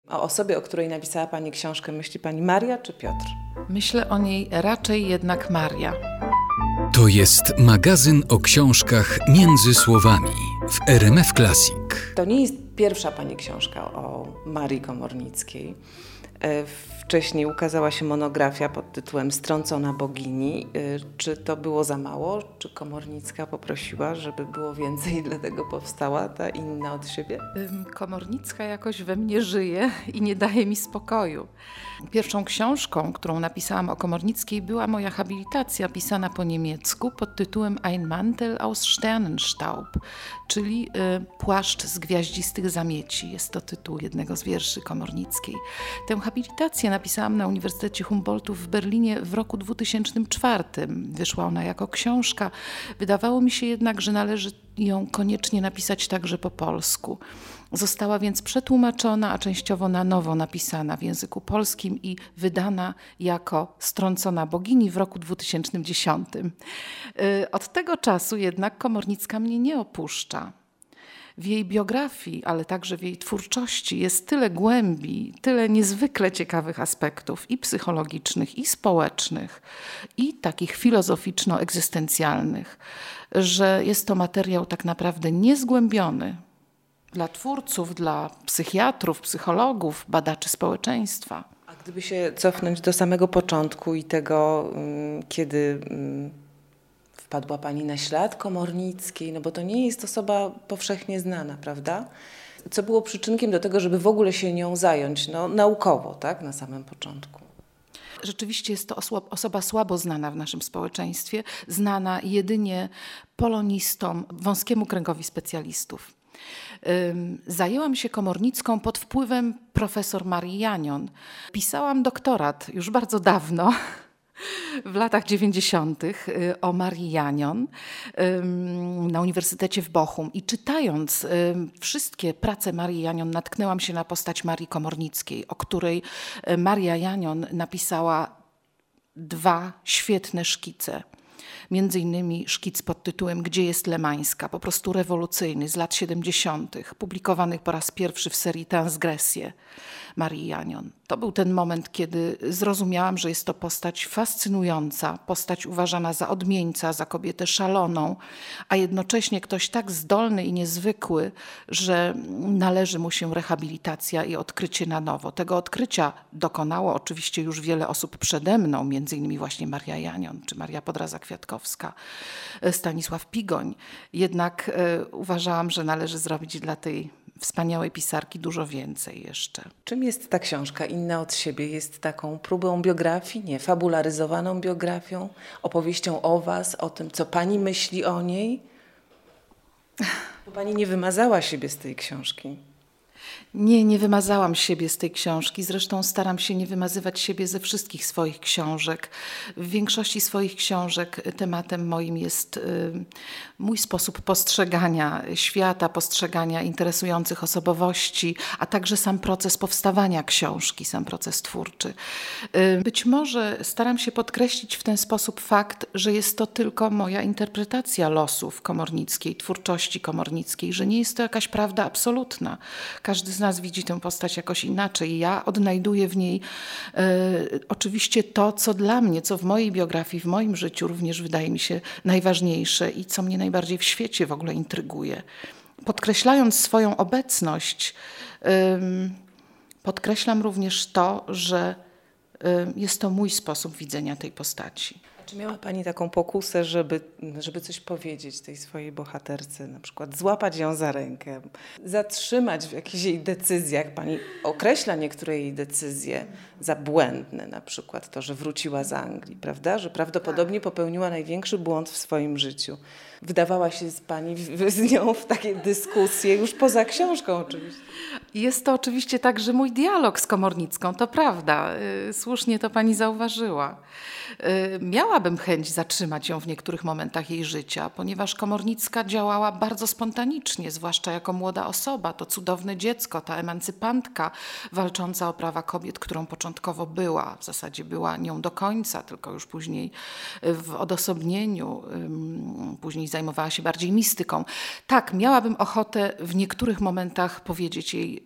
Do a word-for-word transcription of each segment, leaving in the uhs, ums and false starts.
O osobie, o której napisała Pani książkę, myśli Pani Maria czy Piotr? Myślę o niej raczej jednak Maria. To jest magazyn o książkach między słowami w R M F Classic. To nie jest pierwsza Pani książka o Marii Komornickiej. Wcześniej ukazała się monografia pod tytułem Strącona bogini. Czy to było za mało? Czy Komornicka poprosiła, żeby było więcej i dlatego powstała ta inna od siebie? Komornicka jakoś we mnie żyje i nie daje mi spokoju. Pierwszą książką, którą napisałam o Komornickiej, była moja habilitacja pisana po niemiecku pod tytułem Ein Mantel aus Sternenstaub, czyli y, Płaszcz z gwiaździstych zamieci. Jest to tytuł jednego z wierszy Komornickiej. Tę habilitację napisałam na Uniwersytecie Humboldtu w Berlinie w roku dwutysięcznym czwartym. Wyszła ona jako książka. Wydawało mi się jednak, że należy ją koniecznie napisać także po polsku. Została więc przetłumaczona, a częściowo na nowo napisana w języku polskim i wydana jako Strącona bogini w roku dwutysięcznym dziesiątym. Od tego czasu jednak Komornicka mnie nie opuszcza. W jej biografii, ale także w jej twórczości jest tyle głębi, tyle niezwykle ciekawych aspektów i psychologicznych, i społecznych, i takich filozoficzno-egzystencjalnych, że jest to materiał tak naprawdę niezgłębiony dla twórców, dla psychiatrów, psychologów, badaczy społeczeństwa. A gdyby się cofnąć do samego początku i tego, kiedy wpadła Pani na ślad Komornickiej, no bo to nie jest osoba powszechnie znana, prawda? Co było przyczynkiem do tego, żeby w ogóle się nią zająć, no naukowo, tak, na samym początku? Rzeczywiście jest to osoba słabo znana w naszym społeczeństwie, znana jedynie polonistom, wąskiemu kręgowi specjalistów. Zajęłam się Komornicką pod wpływem profesor Marii Janion. Pisałam doktorat już bardzo dawno, w latach dziewięćdziesiątych o Marii Janion na Uniwersytecie w Bochum i czytając wszystkie prace Marii Janion natknęłam się na postać Marii Komornickiej, o której Maria Janion napisała dwa świetne szkice. Między innymi szkic pod tytułem Gdzie jest Lemańska, po prostu rewolucyjny, z lat siedemdziesiątych, publikowany po raz pierwszy w serii Transgresje Marii Janion. To był ten moment, kiedy zrozumiałam, że jest to postać fascynująca, postać uważana za odmieńca, za kobietę szaloną, a jednocześnie ktoś tak zdolny i niezwykły, że należy mu się rehabilitacja i odkrycie na nowo. Tego odkrycia dokonało oczywiście już wiele osób przede mną, między innymi właśnie Maria Janion, czy Maria Podraza-Kwiatkowska, Stanisław Pigoń. Jednak e, uważałam, że należy zrobić dla tej wspaniałej pisarki dużo więcej jeszcze. Czym jest ta książka Inna od siebie? Jest taką próbą biografii, nie, fabularyzowaną biografią, opowieścią o Was, o tym, co Pani myśli o niej? Bo Pani nie wymazała siebie z tej książki. Nie, nie wymazałam siebie z tej książki. Zresztą staram się nie wymazywać siebie ze wszystkich swoich książek. W większości swoich książek tematem moim jest y, mój sposób postrzegania świata, postrzegania interesujących osobowości, a także sam proces powstawania książki, sam proces twórczy. Y, być może staram się podkreślić w ten sposób fakt, że jest to tylko moja interpretacja losów Komornickiej, twórczości Komornickiej, że nie jest to jakaś prawda absolutna. Każdy z nas widzi tę postać jakoś inaczej. Ja odnajduję w niej e, oczywiście to, co dla mnie, co w mojej biografii, w moim życiu również wydaje mi się najważniejsze i co mnie najbardziej w świecie w ogóle intryguje. Podkreślając swoją obecność, e, podkreślam również to, że e, jest to mój sposób widzenia tej postaci. Czy miała Pani taką pokusę, żeby, żeby coś powiedzieć tej swojej bohaterce, na przykład złapać ją za rękę, zatrzymać w jakichś jej decyzjach? Pani określa niektóre jej decyzje za błędne, na przykład to, że wróciła z Anglii, prawda? Że prawdopodobnie popełniła największy błąd w swoim życiu. Wdawała się z Pani w, z nią w takie dyskusje, już poza książką oczywiście. Jest to oczywiście także mój dialog z Komornicką, to prawda. Słusznie to Pani zauważyła. Miałabym chęć zatrzymać ją w niektórych momentach jej życia, ponieważ Komornicka działała bardzo spontanicznie, zwłaszcza jako młoda osoba. To cudowne dziecko, ta emancypantka walcząca o prawa kobiet, którą początkowo była. W zasadzie była nią do końca, tylko już później w odosobnieniu, później zajmowała się bardziej mistyką. Tak, miałabym ochotę w niektórych momentach powiedzieć jej: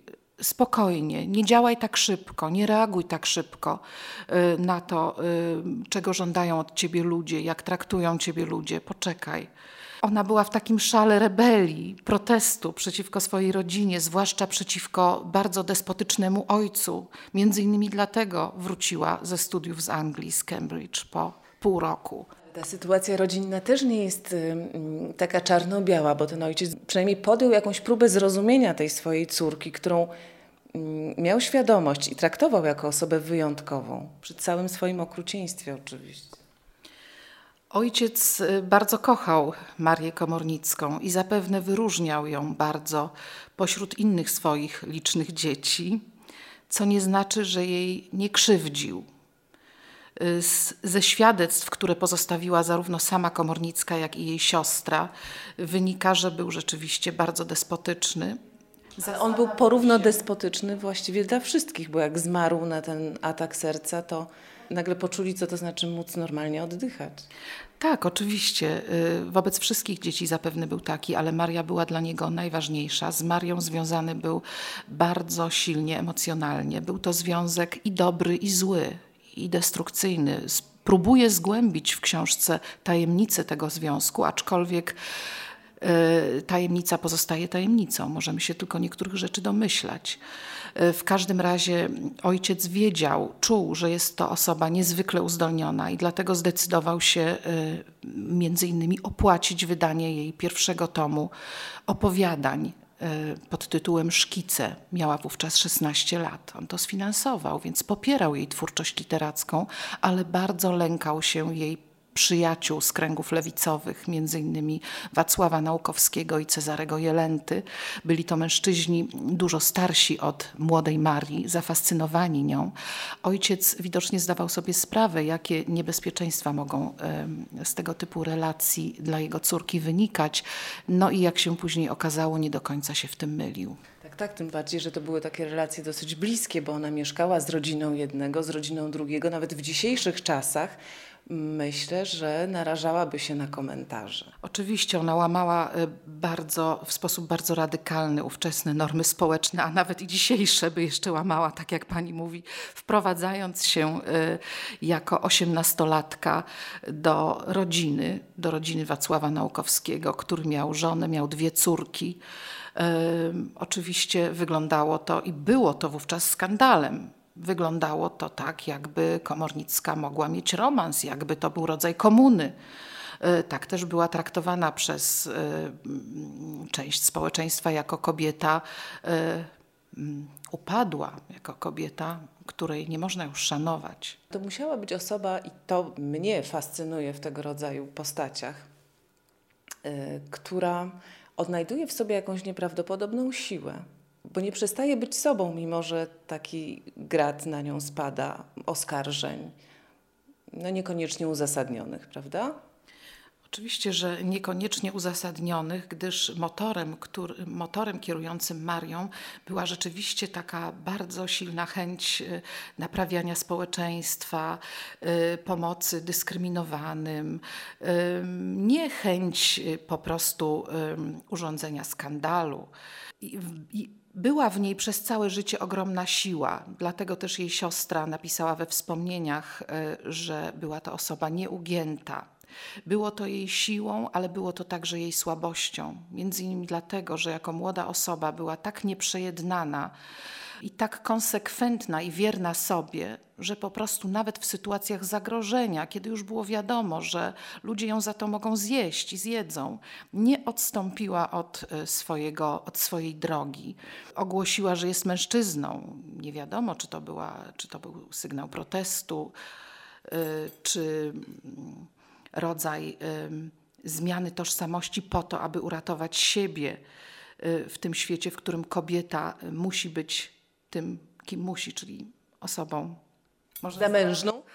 spokojnie, nie działaj tak szybko, nie reaguj tak szybko na to, czego żądają od ciebie ludzie, jak traktują ciebie ludzie, poczekaj. Ona była w takim szale rebelii, protestu przeciwko swojej rodzinie, zwłaszcza przeciwko bardzo despotycznemu ojcu. Między innymi dlatego wróciła ze studiów z Anglii, z Cambridge po pół roku. Ta sytuacja rodzinna też nie jest y, taka czarno-biała, bo ten ojciec przynajmniej podjął jakąś próbę zrozumienia tej swojej córki, którą y, miał świadomość i traktował jako osobę wyjątkową, przy całym swoim okrucieństwie oczywiście. Ojciec bardzo kochał Marię Komornicką i zapewne wyróżniał ją bardzo pośród innych swoich licznych dzieci, co nie znaczy, że jej nie krzywdził. Z, ze świadectw, które pozostawiła zarówno sama Komornicka, jak i jej siostra, wynika, że był rzeczywiście bardzo despotyczny. Ale on był porówno despotyczny właściwie dla wszystkich, bo jak zmarł na ten atak serca, to nagle poczuli, co to znaczy móc normalnie oddychać. Tak, oczywiście. Wobec wszystkich dzieci zapewne był taki, ale Maria była dla niego najważniejsza. Z Marią związany był bardzo silnie emocjonalnie. Był to związek i dobry, i zły, i destrukcyjny. Próbuję zgłębić w książce tajemnicę tego związku, aczkolwiek tajemnica pozostaje tajemnicą. Możemy się tylko niektórych rzeczy domyślać. W każdym razie ojciec wiedział, czuł, że jest to osoba niezwykle uzdolniona i dlatego zdecydował się między innymi opłacić wydanie jej pierwszego tomu opowiadań pod tytułem Szkice. Miała wówczas szesnaście lat. On to sfinansował, więc popierał jej twórczość literacką, ale bardzo lękał się jej przyjaciół z kręgów lewicowych, między innymi Wacława Naukowskiego i Cezarego Jelenty. Byli to mężczyźni dużo starsi od młodej Marii, zafascynowani nią. Ojciec widocznie zdawał sobie sprawę, jakie niebezpieczeństwa mogą z tego typu relacji dla jego córki wynikać. No i jak się później okazało, nie do końca się w tym mylił. Tak, tak, tym bardziej, że to były takie relacje dosyć bliskie, bo ona mieszkała z rodziną jednego, z rodziną drugiego. Nawet w dzisiejszych czasach myślę, że narażałaby się na komentarze. Oczywiście ona łamała bardzo, w sposób bardzo radykalny ówczesne normy społeczne, a nawet i dzisiejsze by jeszcze łamała, tak jak pani mówi, wprowadzając się jako osiemnastolatka do rodziny, do rodziny Wacława Naukowskiego, który miał żonę, miał dwie córki. Oczywiście wyglądało to i było to wówczas skandalem. Wyglądało to tak, jakby Komornicka mogła mieć romans, jakby to był rodzaj komuny. Tak też była traktowana przez część społeczeństwa jako kobieta upadła, jako kobieta, której nie można już szanować. To musiała być osoba, i to mnie fascynuje w tego rodzaju postaciach, która odnajduje w sobie jakąś nieprawdopodobną siłę. Bo nie przestaje być sobą, mimo że taki grat na nią spada, oskarżeń, no niekoniecznie uzasadnionych, prawda? Oczywiście, że niekoniecznie uzasadnionych, gdyż motorem, który, motorem kierującym Marią była rzeczywiście taka bardzo silna chęć naprawiania społeczeństwa, pomocy dyskryminowanym, nie chęć po prostu urządzenia skandalu. I, i, Była w niej przez całe życie ogromna siła, dlatego też jej siostra napisała we wspomnieniach, że była to osoba nieugięta. Było to jej siłą, ale było to także jej słabością. Między innymi dlatego, że jako młoda osoba była tak nieprzejednana i tak konsekwentna i wierna sobie, że po prostu nawet w sytuacjach zagrożenia, kiedy już było wiadomo, że ludzie ją za to mogą zjeść i zjedzą, nie odstąpiła od swojego, od swojej drogi. Ogłosiła, że jest mężczyzną. Nie wiadomo, czy to, była, czy to był sygnał protestu, czy rodzaj zmiany tożsamości po to, aby uratować siebie w tym świecie, w którym kobieta musi być tym, kim musi, czyli osobą zamężną.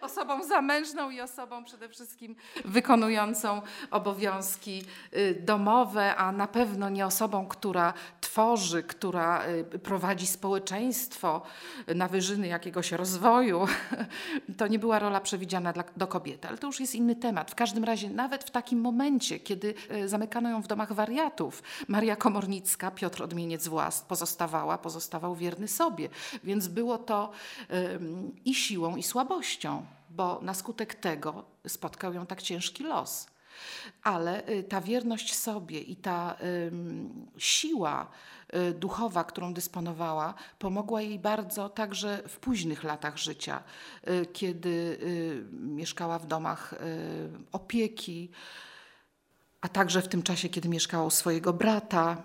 Osobą zamężną i osobą przede wszystkim wykonującą obowiązki domowe, a na pewno nie osobą, która tworzy, która prowadzi społeczeństwo na wyżyny jakiegoś rozwoju. To nie była rola przewidziana dla, do kobiety, ale to już jest inny temat. W każdym razie nawet w takim momencie, kiedy zamykano ją w domach wariatów, Maria Komornicka, Piotr Odmieniec Włast pozostawała, pozostawał wierny sobie. Więc było to um, i siłą, i słabością, bo na skutek tego spotkał ją tak ciężki los. Ale y, ta wierność sobie i ta y, siła y, duchowa, którą dysponowała, pomogła jej bardzo także w późnych latach życia, y, kiedy y, mieszkała w domach y, opieki, a także w tym czasie, kiedy mieszkała u swojego brata.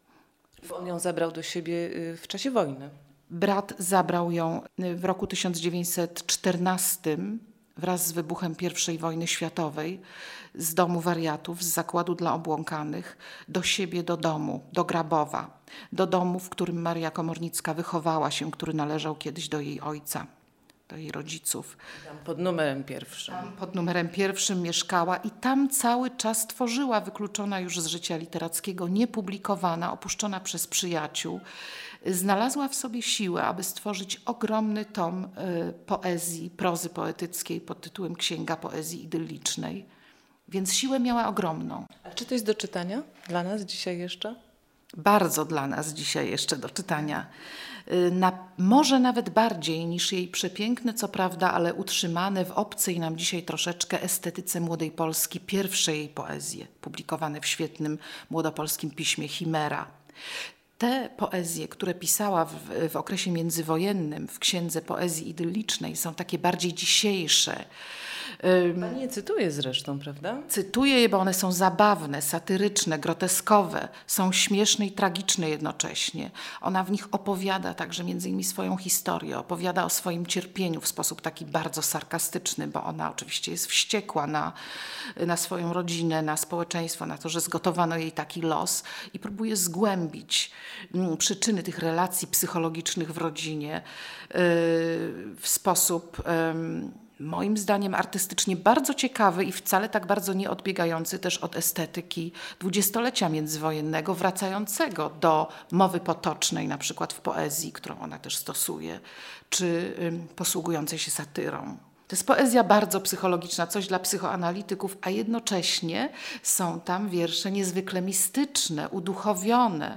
Bo on ją zabrał do siebie y, w czasie wojny. Brat zabrał ją w roku tysiąc dziewięćset czternastym wraz z wybuchem pierwszej wojny światowej z domu wariatów, z zakładu dla obłąkanych, do siebie do domu, do Grabowa, do domu, w którym Maria Komornicka wychowała się, który należał kiedyś do jej ojca, do jej rodziców. Tam pod numerem pierwszym. Tam pod numerem pierwszym mieszkała i tam cały czas tworzyła, wykluczona już z życia literackiego, niepublikowana, opuszczona przez przyjaciół. Znalazła w sobie siłę, aby stworzyć ogromny tom y, poezji, prozy poetyckiej pod tytułem Księga Poezji Idyllicznej. Więc siłę miała ogromną. A czy to jest do czytania dla nas dzisiaj jeszcze? Bardzo dla nas dzisiaj jeszcze do czytania. Y, na, może nawet bardziej niż jej przepiękne, co prawda, ale utrzymane w obcej nam dzisiaj troszeczkę estetyce Młodej Polski pierwsze jej poezje, publikowane w świetnym młodopolskim piśmie Chimera. Te poezje, które pisała w, w okresie międzywojennym w Księdze Poezji Idyllicznej, są takie bardziej dzisiejsze. Pani je cytuje zresztą, prawda? Cytuję je, bo one są zabawne, satyryczne, groteskowe, są śmieszne i tragiczne jednocześnie. Ona w nich opowiada także między innymi swoją historię, opowiada o swoim cierpieniu w sposób taki bardzo sarkastyczny, bo ona oczywiście jest wściekła na, na swoją rodzinę, na społeczeństwo, na to, że zgotowano jej taki los i próbuje zgłębić m, przyczyny tych relacji psychologicznych w rodzinie yy, w sposób Yy, moim zdaniem artystycznie bardzo ciekawy i wcale tak bardzo nie odbiegający też od estetyki dwudziestolecia międzywojennego, wracającego do mowy potocznej, na przykład w poezji, którą ona też stosuje, czy ym, posługującej się satyrą. To jest poezja bardzo psychologiczna, coś dla psychoanalityków, a jednocześnie są tam wiersze niezwykle mistyczne, uduchowione.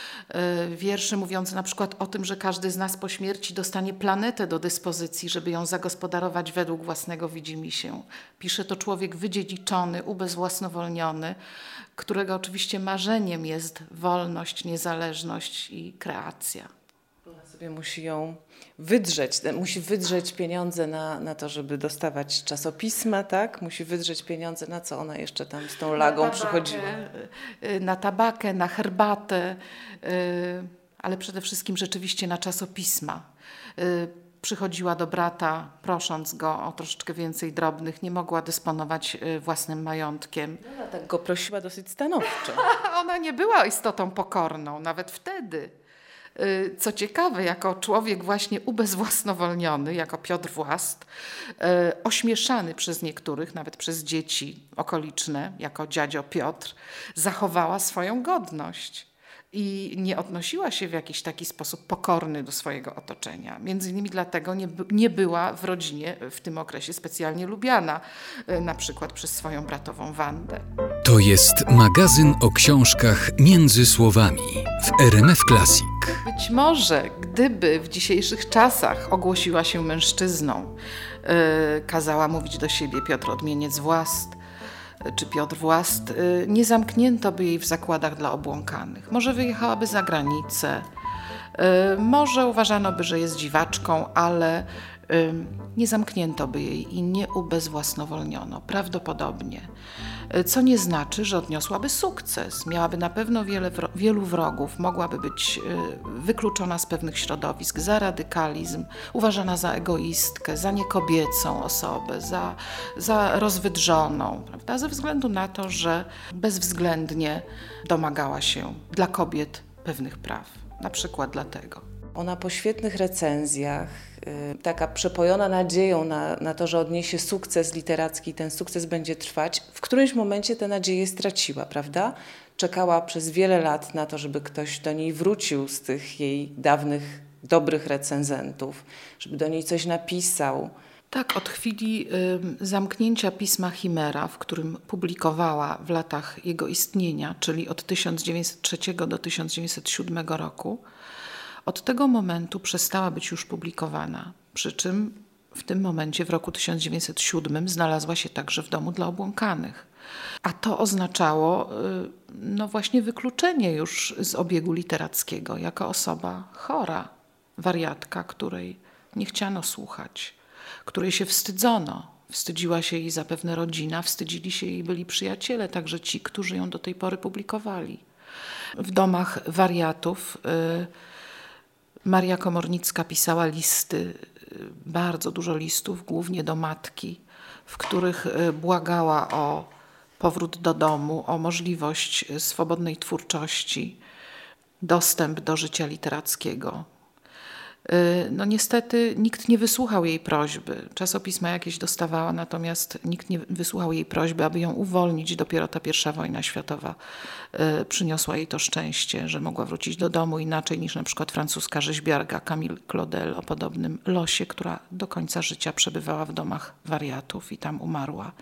Wiersze mówiące na przykład o tym, że każdy z nas po śmierci dostanie planetę do dyspozycji, żeby ją zagospodarować według własnego widzimisię. Pisze to człowiek wydziedziczony, ubezwłasnowolniony, którego oczywiście marzeniem jest wolność, niezależność i kreacja. Ona sobie musi ją wydrzeć, musi wydrzeć pieniądze na, na to, żeby dostawać czasopisma, tak? Musi wydrzeć pieniądze, na co ona jeszcze tam z tą lagą na przychodziła. Na tabakę, na herbatę, ale przede wszystkim rzeczywiście na czasopisma. Przychodziła do brata, prosząc go o troszeczkę więcej drobnych, nie mogła dysponować własnym majątkiem. No, tak go prosiła dosyć stanowczo. Ona nie była istotą pokorną, nawet wtedy. Co ciekawe, jako człowiek właśnie ubezwłasnowolniony, jako Piotr Włast, ośmieszany przez niektórych, nawet przez dzieci okoliczne, jako dziadzio Piotr, zachowała swoją godność i nie odnosiła się w jakiś taki sposób pokorny do swojego otoczenia. Między innymi dlatego nie, nie była w rodzinie w tym okresie specjalnie lubiana, na przykład przez swoją bratową Wandę. To jest magazyn o książkach między słowami w R M F Classic. Być może, gdyby w dzisiejszych czasach ogłosiła się mężczyzną, yy, kazała mówić do siebie Piotr Odmieniec Włast, czy Piotr Włast, yy, nie zamknięto by jej w zakładach dla obłąkanych. Może wyjechałaby za granicę, yy, może uważano by, że jest dziwaczką, ale yy, nie zamknięto by jej i nie ubezwłasnowolniono, prawdopodobnie. Co nie znaczy, że odniosłaby sukces. Miałaby na pewno wiele, wielu wrogów, mogłaby być wykluczona z pewnych środowisk za radykalizm, uważana za egoistkę, za niekobiecą osobę, za, za rozwydrzoną, prawda? Ze względu na to, że bezwzględnie domagała się dla kobiet pewnych praw. Na przykład dlatego. Ona po świetnych recenzjach taka przepojona nadzieją na, na to, że odniesie sukces literacki, ten sukces będzie trwać, w którymś momencie tę nadzieję straciła, prawda? Czekała przez wiele lat na to, żeby ktoś do niej wrócił z tych jej dawnych, dobrych recenzentów, żeby do niej coś napisał. Tak, od chwili y, zamknięcia pisma Chimera, w którym publikowała w latach jego istnienia, czyli od tysiąc dziewięćset trzeciego do tysiąc dziewięćset siódmego roku, od tego momentu przestała być już publikowana. Przy czym w tym momencie, w roku tysiąc dziewięćset siódmym, znalazła się także w domu dla obłąkanych. A to oznaczało y, no właśnie wykluczenie już z obiegu literackiego jako osoba chora, wariatka, której nie chciano słuchać, której się wstydzono. Wstydziła się jej zapewne rodzina, wstydzili się jej byli przyjaciele, także ci, którzy ją do tej pory publikowali. W domach wariatów y, Maria Komornicka pisała listy, y, bardzo dużo listów, głównie do matki, w których y, błagała o powrót do domu, o możliwość swobodnej twórczości, dostęp do życia literackiego. No niestety nikt nie wysłuchał jej prośby. Czasopisma jakieś dostawała, natomiast nikt nie wysłuchał jej prośby, aby ją uwolnić. Dopiero ta pierwsza wojna światowa y, przyniosła jej to szczęście, że mogła wrócić do domu inaczej niż na przykład francuska rzeźbiarka Camille Claudel o podobnym losie, która do końca życia przebywała w domach wariatów i tam umarła.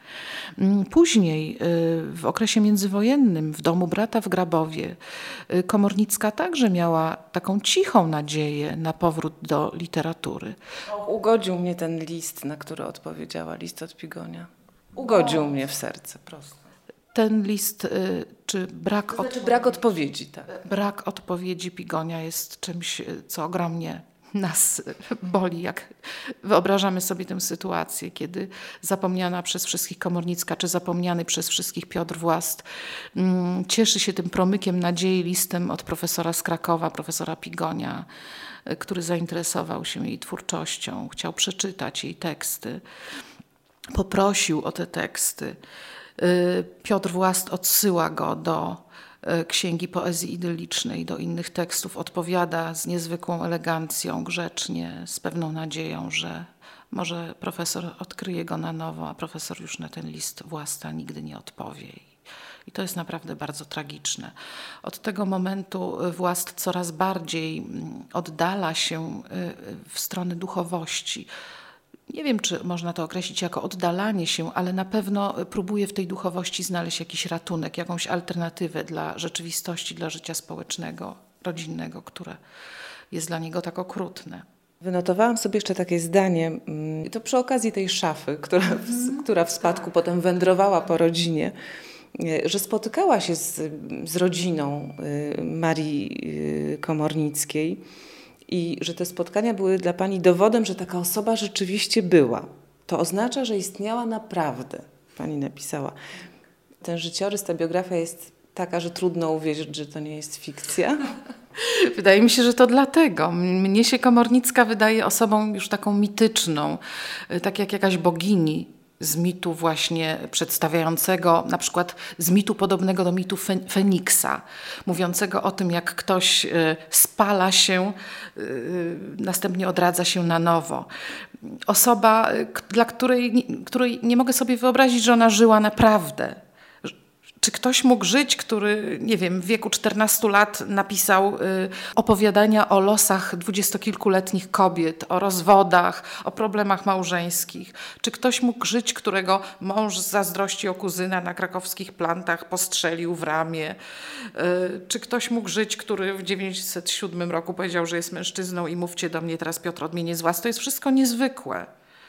Później y, w okresie międzywojennym w domu brata w Grabowie y, Komornicka także miała taką cichą nadzieję na powrót do literatury. Ugodził mnie ten list, na który odpowiedziała, list od Pigonia. Ugodził mnie w serce, prosto. Ten list, y, czy brak, to znaczy, odpowiedzi, brak odpowiedzi, tak. Brak odpowiedzi Pigonia jest czymś, co ogromnie nas boli, jak wyobrażamy sobie tę sytuację, kiedy zapomniana przez wszystkich Komornicka, czy zapomniany przez wszystkich Piotr Włast mm, cieszy się tym promykiem nadziei, listem od profesora z Krakowa, profesora Pigonia, który zainteresował się jej twórczością, chciał przeczytać jej teksty, poprosił o te teksty. Piotr Włast odsyła go do Księgi Poezji Idyllicznej, do innych tekstów, odpowiada z niezwykłą elegancją, grzecznie, z pewną nadzieją, że może profesor odkryje go na nowo, a profesor już na ten list Własta nigdy nie odpowie. I to jest naprawdę bardzo tragiczne. Od tego momentu Włast coraz bardziej oddala się w stronę duchowości. Nie wiem, czy można to określić jako oddalanie się, ale na pewno próbuje w tej duchowości znaleźć jakiś ratunek, jakąś alternatywę dla rzeczywistości, dla życia społecznego, rodzinnego, które jest dla niego tak okrutne. Wynotowałam sobie jeszcze takie zdanie, to przy okazji tej szafy, która w, która w spadku potem wędrowała po rodzinie, że spotykała się z, z rodziną Marii Komornickiej i że te spotkania były dla pani dowodem, że taka osoba rzeczywiście była. To oznacza, że istniała naprawdę, pani napisała. Ten życiorys, ta biografia jest taka, że trudno uwierzyć, że to nie jest fikcja. Wydaje mi się, że to dlatego. Mnie się Komornicka wydaje osobą już taką mityczną, tak jak jakaś bogini z mitu właśnie przedstawiającego, na przykład z mitu podobnego do mitu Feniksa, mówiącego o tym, jak ktoś spala się, następnie odradza się na nowo. Osoba, dla której, której nie mogę sobie wyobrazić, że ona żyła naprawdę. Czy ktoś mógł żyć, który, nie wiem, w wieku czternastu lat napisał y, opowiadania o losach dwudziestokilkuletnich kobiet, o rozwodach, o problemach małżeńskich? Czy ktoś mógł żyć, którego mąż z zazdrości o kuzyna na krakowskich plantach postrzelił w ramię? Y, czy ktoś mógł żyć, który w dziewięćset siódmym roku powiedział, że jest mężczyzną i mówcie do mnie teraz Piotr odmienię z was? To jest wszystko niezwykłe.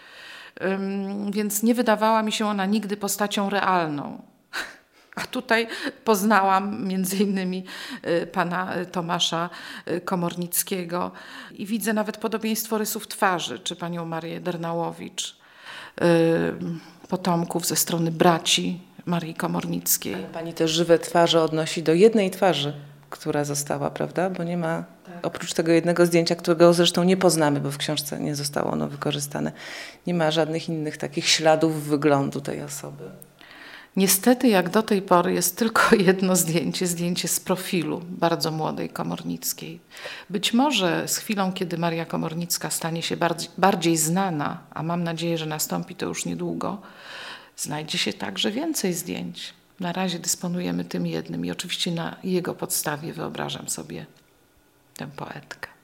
Y, więc nie wydawała mi się ona nigdy postacią realną. A tutaj poznałam między innymi pana Tomasza Komornickiego i widzę nawet podobieństwo rysów twarzy, czy panią Marię Dernałowicz, potomków ze strony braci Marii Komornickiej. Ale pani te żywe twarze odnosi do jednej twarzy, która została, prawda? Bo nie ma, tak. Oprócz tego jednego zdjęcia, którego zresztą nie poznamy, bo w książce nie zostało ono wykorzystane, nie ma żadnych innych takich śladów wyglądu tej osoby. Niestety, jak do tej pory, jest tylko jedno zdjęcie, zdjęcie z profilu bardzo młodej Komornickiej. Być może z chwilą, kiedy Maria Komornicka stanie się bardziej, bardziej znana, a mam nadzieję, że nastąpi to już niedługo, znajdzie się także więcej zdjęć. Na razie dysponujemy tym jednym i oczywiście na jego podstawie wyobrażam sobie tę poetkę.